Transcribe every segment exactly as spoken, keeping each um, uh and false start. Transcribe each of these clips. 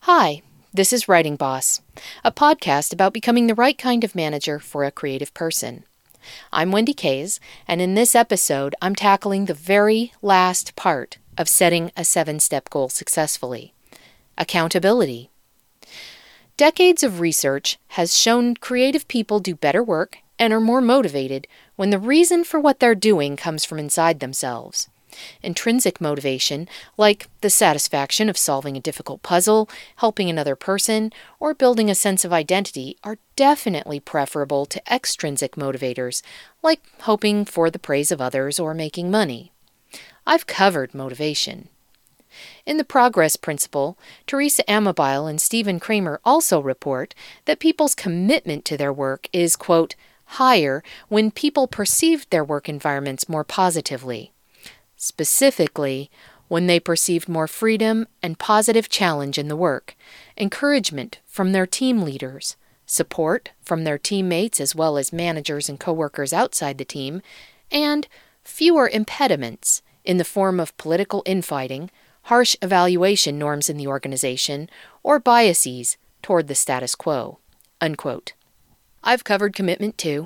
Hi, this is Writing Boss, a podcast about becoming the right kind of manager for a creative person. I'm Wendy Kays, and in this episode, I'm tackling the very last part of setting a seven-step goal successfully: accountability. Decades of research has shown creative people do better work and are more motivated when the reason for what they're doing comes from inside themselves. Intrinsic motivation, like the satisfaction of solving a difficult puzzle, helping another person, or building a sense of identity, are definitely preferable to extrinsic motivators, like hoping for the praise of others or making money. I've covered motivation. In The Progress Principle, Teresa Amabile and Stephen Kramer also report that people's commitment to their work is, quote, higher when people perceived their work environments more positively. Specifically, when they perceived more freedom and positive challenge in the work, encouragement from their team leaders, support from their teammates as well as managers and coworkers outside the team, and fewer impediments in the form of political infighting, harsh evaluation norms in the organization, or biases toward the status quo, unquote. I've covered commitment too,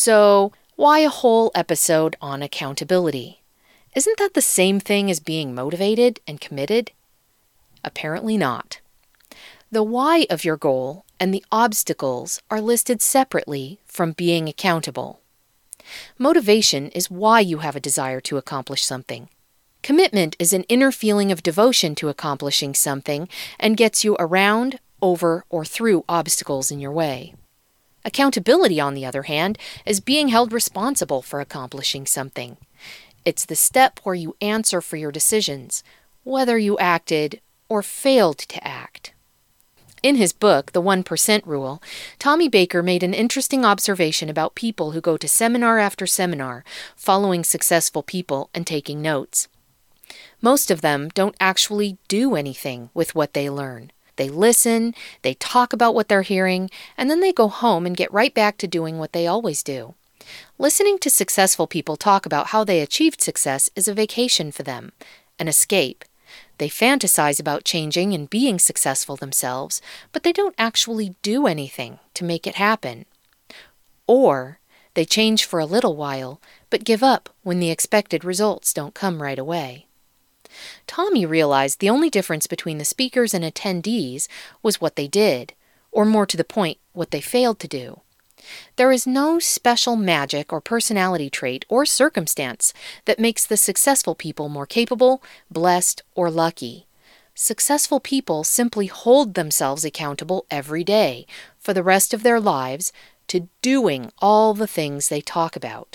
so why a whole episode on accountability? Isn't that the same thing as being motivated and committed? Apparently not. The why of your goal and the obstacles are listed separately from being accountable. Motivation is why you have a desire to accomplish something. Commitment is an inner feeling of devotion to accomplishing something and gets you around, over, or through obstacles in your way. Accountability, on the other hand, is being held responsible for accomplishing something. It's the step where you answer for your decisions, whether you acted or failed to act. In his book, The one percent Rule, Tommy Baker made an interesting observation about people who go to seminar after seminar, following successful people and taking notes. Most of them don't actually do anything with what they learn. They listen, they talk about what they're hearing, and then they go home and get right back to doing what they always do. Listening to successful people talk about how they achieved success is a vacation for them, an escape. They fantasize about changing and being successful themselves, but they don't actually do anything to make it happen. Or they change for a little while, but give up when the expected results don't come right away. Tommy realized the only difference between the speakers and attendees was what they did, or more to the point, what they failed to do. There is no special magic or personality trait or circumstance that makes the successful people more capable, blessed, or lucky. Successful people simply hold themselves accountable every day, for the rest of their lives, to doing all the things they talk about.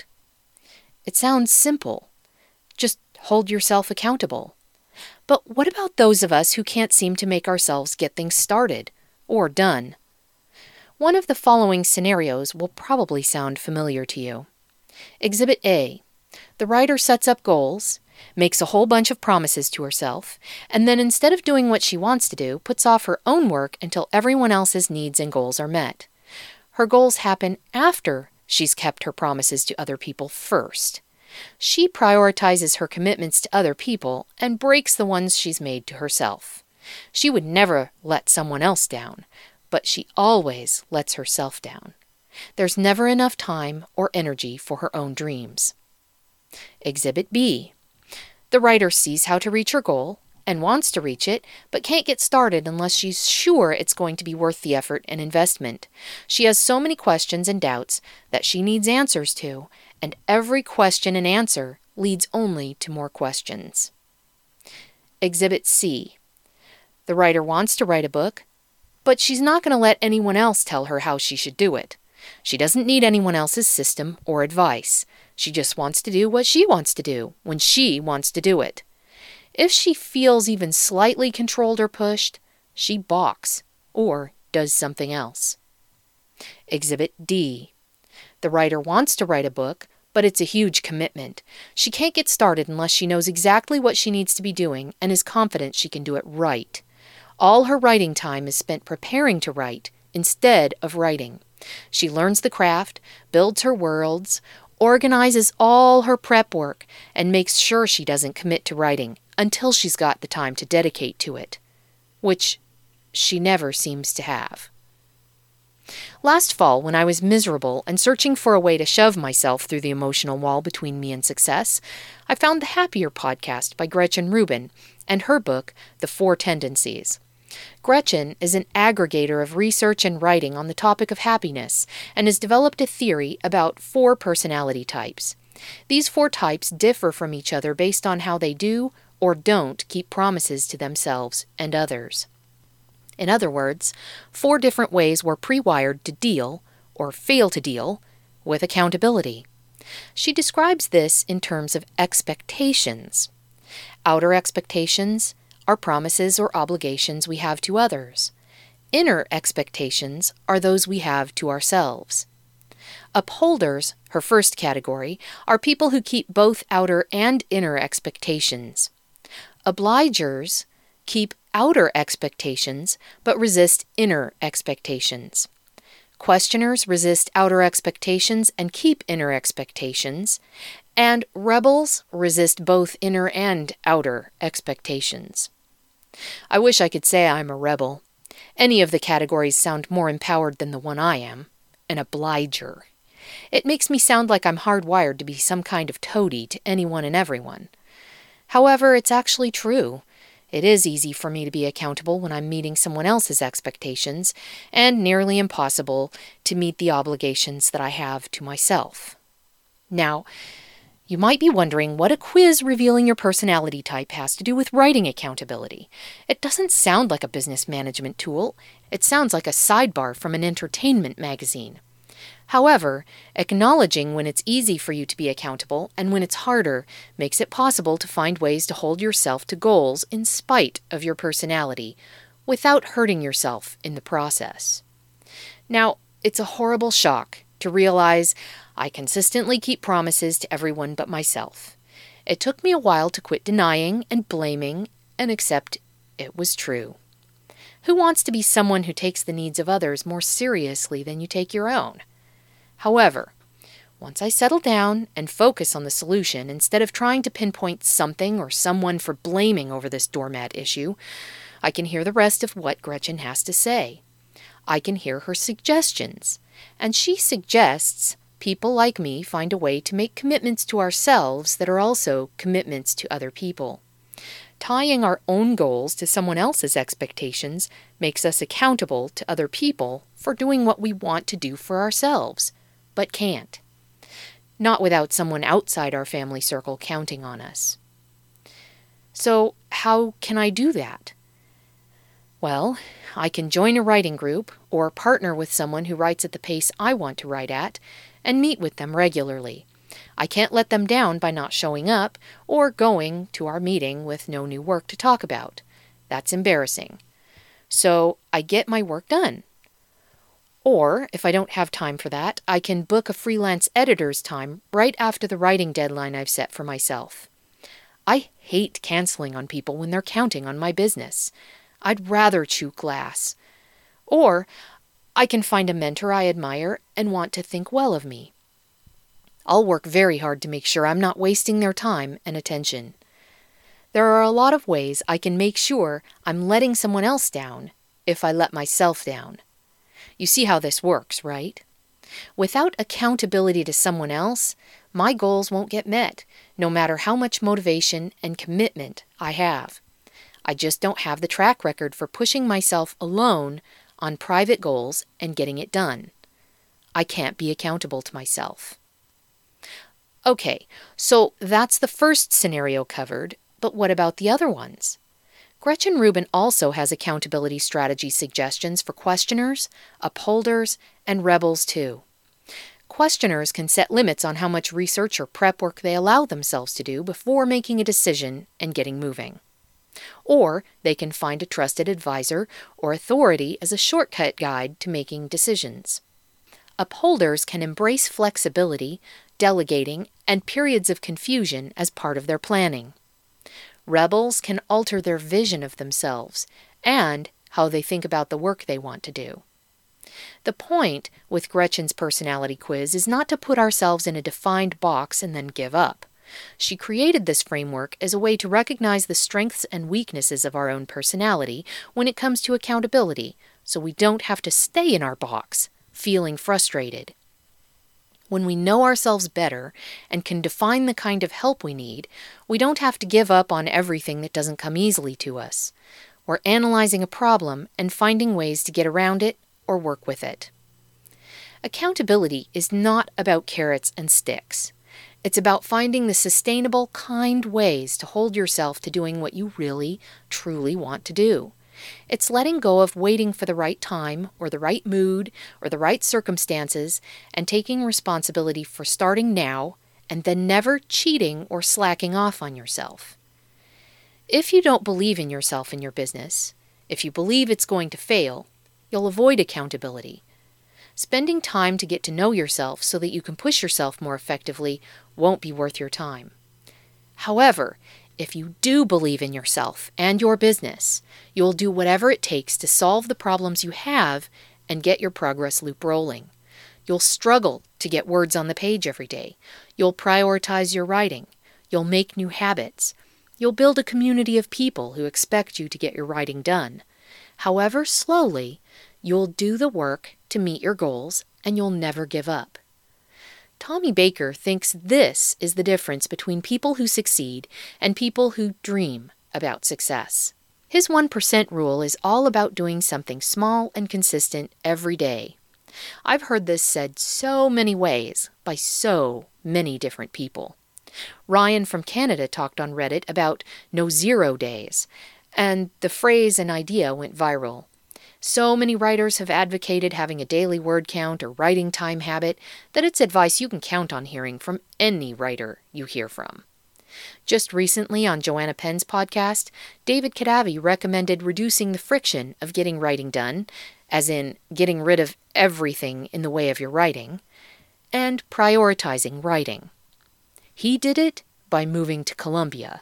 It sounds simple. Just hold yourself accountable. But what about those of us who can't seem to make ourselves get things started or done? One of the following scenarios will probably sound familiar to you. Exhibit A. The writer sets up goals, makes a whole bunch of promises to herself, and then instead of doing what she wants to do, puts off her own work until everyone else's needs and goals are met. Her goals happen after she's kept her promises to other people first. She prioritizes her commitments to other people and breaks the ones she's made to herself. She would never let someone else down, but she always lets herself down. There's never enough time or energy for her own dreams. Exhibit B. The writer sees how to reach her goal and wants to reach it, but can't get started unless she's sure it's going to be worth the effort and investment. She has so many questions and doubts that she needs answers to, and every question and answer leads only to more questions. Exhibit C. The writer wants to write a book, but she's not going to let anyone else tell her how she should do it. She doesn't need anyone else's system or advice. She just wants to do what she wants to do, when she wants to do it. If she feels even slightly controlled or pushed, she balks or does something else. Exhibit D. The writer wants to write a book, but it's a huge commitment. She can't get started unless she knows exactly what she needs to be doing and is confident she can do it right. All her writing time is spent preparing to write instead of writing. She learns the craft, builds her worlds, organizes all her prep work, and makes sure she doesn't commit to writing until she's got the time to dedicate to it, which she never seems to have. Last fall, when I was miserable and searching for a way to shove myself through the emotional wall between me and success, I found the Happier podcast by Gretchen Rubin and her book, The Four Tendencies. Gretchen is an aggregator of research and writing on the topic of happiness and has developed a theory about four personality types. These four types differ from each other based on how they do or don't keep promises to themselves and others. In other words, four different ways we're pre-wired to deal, or fail to deal, with accountability. She describes this in terms of expectations. Outer expectations are promises or obligations we have to others. Inner expectations are those we have to ourselves. Upholders, her first category, are people who keep both outer and inner expectations. Obligers keep outer expectations, but resist inner expectations. Questioners resist outer expectations and keep inner expectations, and rebels resist both inner and outer expectations. I wish I could say I'm a rebel. Any of the categories sound more empowered than the one I am, an obliger. It makes me sound like I'm hardwired to be some kind of toady to anyone and everyone. However, it's actually true. It is easy for me to be accountable when I'm meeting someone else's expectations, and nearly impossible to meet the obligations that I have to myself. Now, you might be wondering what a quiz revealing your personality type has to do with writing accountability. It doesn't sound like a business management tool. It sounds like a sidebar from an entertainment magazine. However, acknowledging when it's easy for you to be accountable and when it's harder makes it possible to find ways to hold yourself to goals in spite of your personality, without hurting yourself in the process. Now, it's a horrible shock to realize I consistently keep promises to everyone but myself. It took me a while to quit denying and blaming and accept it was true. Who wants to be someone who takes the needs of others more seriously than you take your own? However, once I settle down and focus on the solution instead of trying to pinpoint something or someone for blaming over this doormat issue, I can hear the rest of what Gretchen has to say. I can hear her suggestions, and she suggests people like me find a way to make commitments to ourselves that are also commitments to other people. Tying our own goals to someone else's expectations makes us accountable to other people for doing what we want to do for ourselves, but can't. Not without someone outside our family circle counting on us. So, how can I do that? Well, I can join a writing group or partner with someone who writes at the pace I want to write at and meet with them regularly. I can't let them down by not showing up or going to our meeting with no new work to talk about. That's embarrassing. So I get my work done. Or, if I don't have time for that, I can book a freelance editor's time right after the writing deadline I've set for myself. I hate canceling on people when they're counting on my business. I'd rather chew glass. Or, I can find a mentor I admire and want to think well of me. I'll work very hard to make sure I'm not wasting their time and attention. There are a lot of ways I can make sure I'm letting someone else down if I let myself down. You see how this works, right? Without accountability to someone else, my goals won't get met, no matter how much motivation and commitment I have. I just don't have the track record for pushing myself alone on private goals and getting it done. I can't be accountable to myself. Okay, so that's the first scenario covered, but what about the other ones? Gretchen Rubin also has accountability strategy suggestions for questioners, upholders, and rebels too. Questioners can set limits on how much research or prep work they allow themselves to do before making a decision and getting moving. Or they can find a trusted advisor or authority as a shortcut guide to making decisions. Upholders can embrace flexibility, delegating, and periods of confusion as part of their planning. Rebels can alter their vision of themselves and how they think about the work they want to do. The point with Gretchen's personality quiz is not to put ourselves in a defined box and then give up. She created this framework as a way to recognize the strengths and weaknesses of our own personality when it comes to accountability, so we don't have to stay in our box, feeling frustrated. When we know ourselves better and can define the kind of help we need, we don't have to give up on everything that doesn't come easily to us. We're analyzing a problem and finding ways to get around it or work with it. Accountability is not about carrots and sticks. It's about finding the sustainable, kind ways to hold yourself to doing what you really, truly want to do. It's letting go of waiting for the right time or the right mood or the right circumstances and taking responsibility for starting now and then never cheating or slacking off on yourself. If you don't believe in yourself and your business, if you believe it's going to fail, you'll avoid accountability. Spending time to get to know yourself so that you can push yourself more effectively won't be worth your time. However, if you do believe in yourself and your business, you'll do whatever it takes to solve the problems you have and get your progress loop rolling. You'll struggle to get words on the page every day. You'll prioritize your writing. You'll make new habits. You'll build a community of people who expect you to get your writing done. However slowly, you'll do the work to meet your goals and you'll never give up. Tommy Baker thinks this is the difference between people who succeed and people who dream about success. His one percent rule is all about doing something small and consistent every day. I've heard this said so many ways by so many different people. Ryan from Canada talked on Reddit about no zero days, and the phrase and idea went viral. So many writers have advocated having a daily word count or writing time habit that it's advice you can count on hearing from any writer you hear from. Just recently on Joanna Penn's podcast, David Kadavi recommended reducing the friction of getting writing done, as in getting rid of everything in the way of your writing, and prioritizing writing. He did it by moving to Colombia.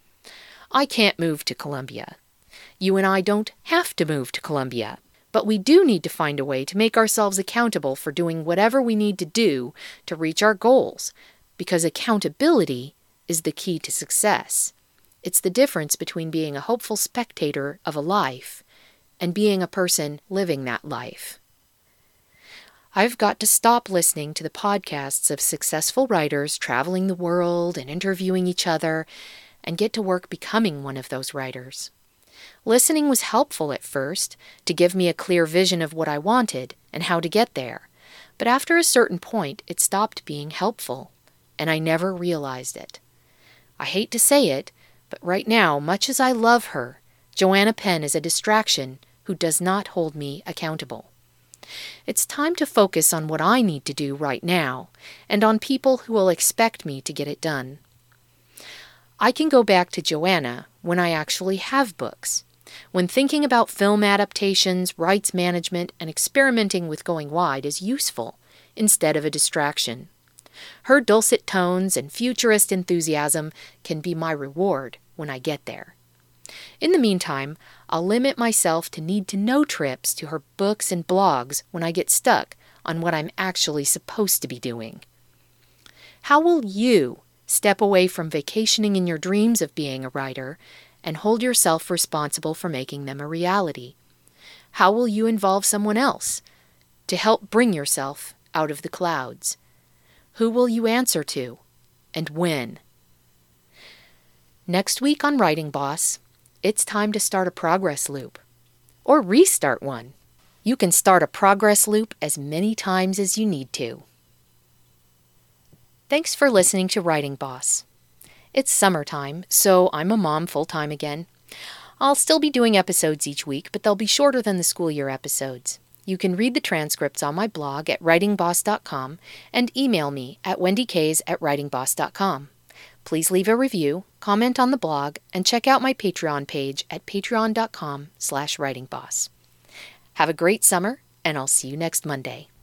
I can't move to Colombia. You and I don't have to move to Colombia, but we do need to find a way to make ourselves accountable for doing whatever we need to do to reach our goals, because accountability is the key to success. It's the difference between being a hopeful spectator of a life and being a person living that life. I've got to stop listening to the podcasts of successful writers traveling the world and interviewing each other and get to work becoming one of those writers. Listening was helpful at first to give me a clear vision of what I wanted and how to get there, but after a certain point it stopped being helpful, and I never realized it. I hate to say it, but right now, much as I love her, Joanna Penn is a distraction who does not hold me accountable. It's time to focus on what I need to do right now, and on people who will expect me to get it done. I can go back to Joanna when I actually have books, when thinking about film adaptations, rights management, and experimenting with going wide is useful instead of a distraction. Her dulcet tones and futurist enthusiasm can be my reward when I get there. In the meantime, I'll limit myself to need-to-know trips to her books and blogs when I get stuck on what I'm actually supposed to be doing. How will you step away from vacationing in your dreams of being a writer and hold yourself responsible for making them a reality? How will you involve someone else to help bring yourself out of the clouds? Who will you answer to, and when? Next week on Writing Boss, it's time to start a progress loop, or restart one. You can start a progress loop as many times as you need to. Thanks for listening to Writing Boss. It's summertime, so I'm a mom full-time again. I'll still be doing episodes each week, but they'll be shorter than the school year episodes. You can read the transcripts on my blog at writing boss dot com and email me at wendy kays at writing boss dot com. Please leave a review, comment on the blog, and check out my Patreon page at patreon dot com slash writing boss. Have a great summer, and I'll see you next Monday.